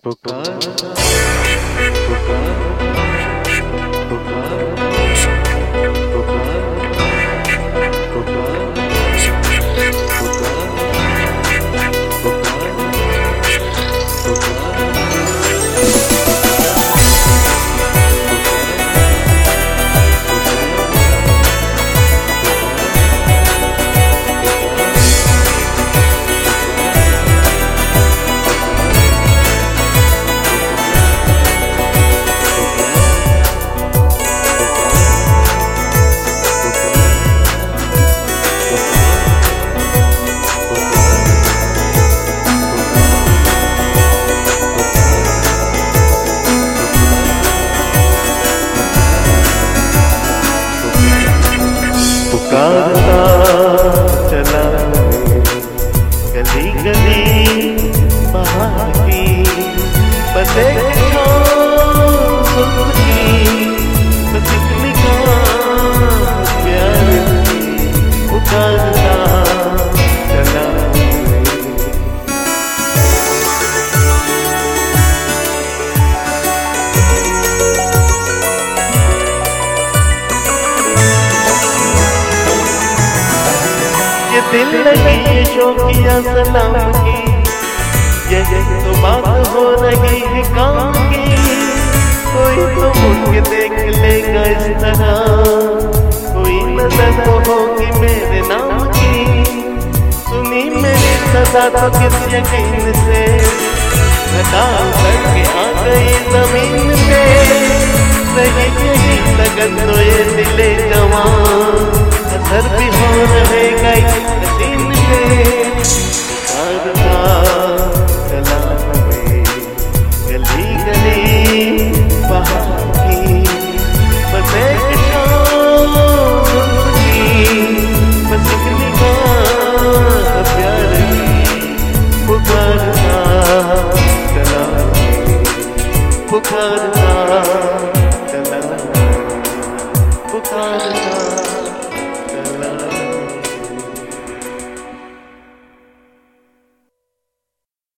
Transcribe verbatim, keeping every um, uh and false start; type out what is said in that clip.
पुकार पुकार पुकार पुकार पुकार पुकारता चला गली गली बाहर की बस एक शाम की बस एक निगाह प्यार की पुकारता चला ये दिल लगी ये शौकिया सलाम की ये तो बात हो रही है काम की कोई तो मुझे देख लेगा इस तरह कोई नजर तो होगी मेरे नाम की सुनी मेरी सदा तो किस यकीन से घटा करके आ गई जमीन पे सही यही लगन तो ये दिले जवान असर भी हो रहेगा हसीन पे पुकारता चला हमें गली गली बाहर की बस एक शाम की बस एक निगाह प्यार की पुकारता चला हमें पुकारता चला पुकारता